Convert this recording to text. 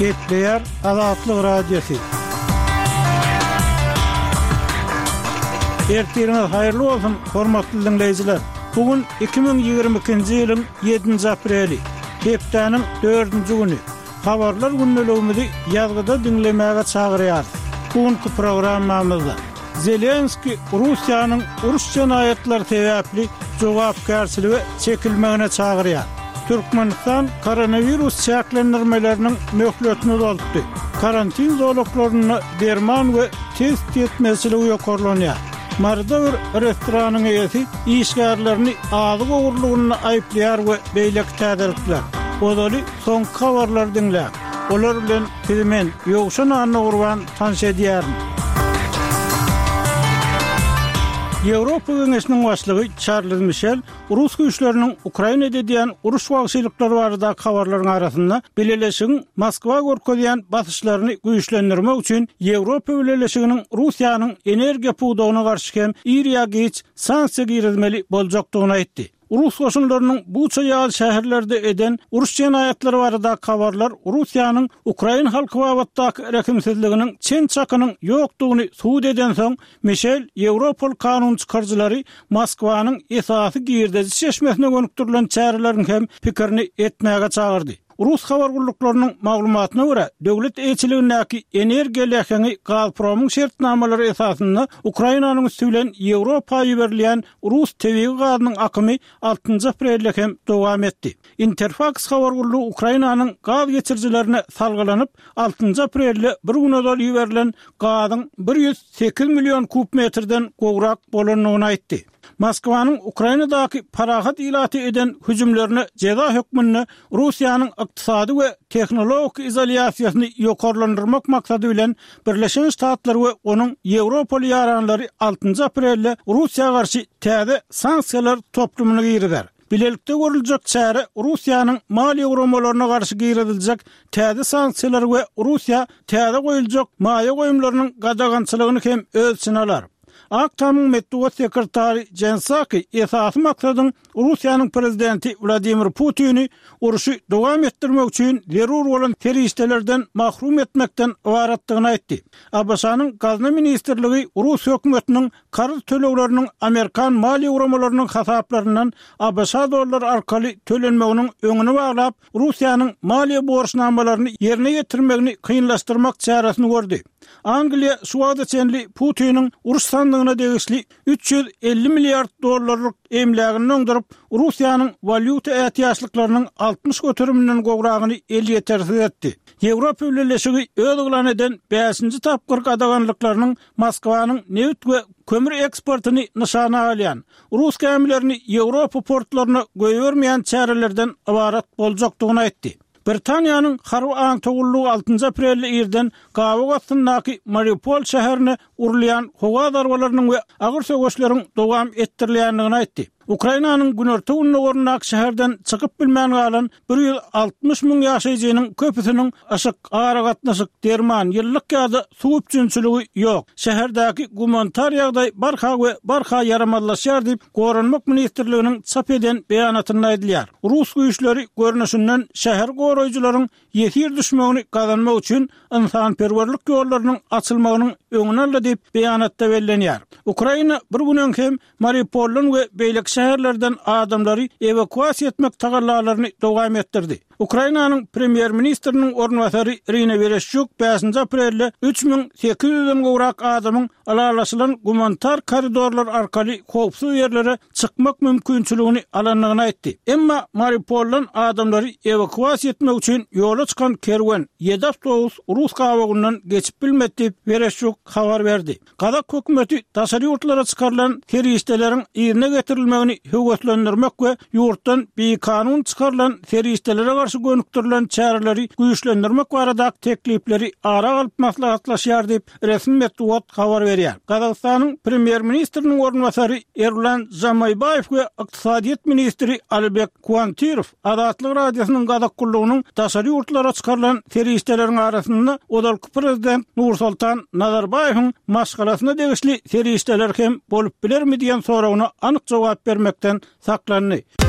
Kepler Azatlyk Radiosu. Ertiriniz hayırlı olsun, hormatly dinleyijiler. Bugün 2022-nji ýylyň 7-nji apreli, hepdeniň 4-nji güni. Habarlar günnäligimizi ýazgyda dinlemäge çagyrýar. Bugünkü programmamyzda Zelenski Russiýanyň uruş jenaýatlary sebäpli jogapkärçiligi çekilmegine çagyrýar. Türkmenistan koronavirus çäklendirmeleriniň möhletini dolupdy. Karantin zolaklaryny derman we test etmezligi ýokarlanýar. Marda bir restoranyň eýesi işgärlerini azyk ogurlygyny aýplaýar we beýlek tädiripler. Odaly soň habarlar dinläp, olar bilen timen ýogşan anna gurban tanış edýärin. Ýewropa Geňeşiniň başlygy Charles Michel, Rus güýçleriniň Ukrainada diýen uruş wagşylyklary barada habarlaryň arasynda Birleşigiň Moskwa görkezýän basyşlaryny güýçlendirmek üçin Ýewropa Birleşiginiň Russiýanyň energiýa puwdagyna garşy hem iriýa geç sanksiýa girilmeli boljakdygyny aýtdy. Rus goşunlarynyň bu çaýal şäherlerde eden uruş jenaýatlary barada habarlar Russiýanyň Ukraina halky babatdaky rekimsizliginiň çen çakynyň ýokdugyny suwd eden soň Michel Ýewropal kanun çykarjylary Moskwanyň esasy girdäji şeşmesine gönükdirilen çäreleriň hem pikirini etmäge çagyrdy. Rus habargurlyklarynyň maglumatyna görä, döwlet eýçiligindäki energiýa lehini Gazpromyň şertnamalary esasynda Ukrainanyň üstünden Ýewropaga ýeberilýän Rus tebii gazynyň akymy 6-njy aprelde hem dowam etdi. Interfax habargurlygy Ukrainanyň gaz geçirjilerine salgylanyp 6-njy aprelde bir günde ýeberilen gazyň 108 million kubmetrden gowrak bolanyny aýtdy. Moskwanyň Ukrainadaky parahat ilaty eden hüjümlerini ceza hökmüni Russiýanyň ykdysady we tehnologik izolasiýasyny ýokarlandyrmak maksady bilen Birleşen Ştatlar we onuň Ýewropaly ýaranlary 6-njy aprelde Russiýa garşy täze sanksiýalar toplumyny girdiler. Bilelikde görüljek çäre Russiýanyň maliýe guramalarına garşy girdiljek täze sanksiýalar we Russiýa täze goýuljak maýa goýumlarynyň gadagançylygyny hem ölçüne alar. Aktamyň medeniýet sekretary Jensaki esasy maksadyň Russiýanyň prezidenti Vladimir Putyni uruşy dowam etdirmek üçin zerur bolan teristlerden mahrum etmekden ibaratdygyny aýtdy. ABC-nyň gazna ministrligi Rus hökümetiniň karz tölewlerini Amerikan maliýe uramalarynyň hasaplarynyň ABC dollary arkaly tölenmeginiň öňüne baglap Russiýanyň maliýe borçnamalaryny ýerine ýetirmegini kynlaşdyrmak çäresini gördi. Angliýa şu wagtda çenli Putyniň uruş sandygyna degişli 350 milliard dollarlyk emlägini öňdirip Russiýanyň valyuta ähtiýaçlyklarynyň 60 götürümünden gowragyny el ýetersiz etdi. Ýewropa Birleşigi öýdülen eden 5-nji tapgyr gadaganlyklarynyň Moskwanyň neft we kömür eksportyny nyşana alýan Rus gemilerini Ýewropa portlaryna goýbermeýän çärelerden ibarat boljakdygyny aýtdy. Britaniýanyň harby aňtogullugy 6-njy aprelde ýerden gawy gastyndaky Mariupol şäherine urulýan howa darwalarynyň we agyr söwüşleriň dowam etdirilýändigini aýtdy. Ukrainanyň günerti unnugornak şäherden çykyp bilmän galan 160 000 ýaşaýjynyň köpüsiniň aşyk ara gatnaşyk derman ýyllyk ýa-da suw üçinçiligi ýok. Şäherdäki gumanitar ýagdaý barha we barha ýaramallaşýar diýip Gorunmak ministrliginiň çap eden beýanatynda aýdylýar. Rus güýçleri görnüşinden şäher goraýjylaryň ýetir düşmegini gazanmak üçin insanperwerlik ýollarynyň açylmagynyň öňüne aldy diýip beýanatda bellenýär. Ukraina bir günden hem Mariupoldan we beýlek şäherlerden adamlary evakuasiýa etmek tagallalaryny dowam etdirdi. Ukrainanyň premier ministriniň ornwasary Irina Vereshchuk 5-nji aprelde 3800-den gowrak adamyň alalaşylan gumanitar koridorlar arkaly howpsuz ýerlere çykmak mümkinçiligini alanlygyny aýtdy. Emma Mariupoldan adamlary evakuasiýa etmek üçin ýola çykan kerwen 7 awtobus Rus gawagyndan geçip bilmedi diýip Vereshchuk habar berdi. Kazak hökümeti daşary ýurtlara çykarylan teristleriniň ýerine getirilmegini höwetlendirmek we ýurtdan bir kanun çykarylan teristlere garşy gönüktirilen çäreleri güýçlendirmek barada teklipleri ara alyp maslahatlaşýar diýip resmi medeniýet habar berýär. Kazakstanyň premier ministriniň ornwasary Erlan Zamaýbaýew we ykdysadyýet ministri Albek Kuantirow Azatlyk radiosynyň Kazak gullugynyň daşary ýurtlara çykarylan teristleriň arasynda odalky prezident Nursultan Nazarbaýewiň maşgalasyna degişli teristler hem bolup bilermi diýen soragyna anyk jogap bermekden saklandy.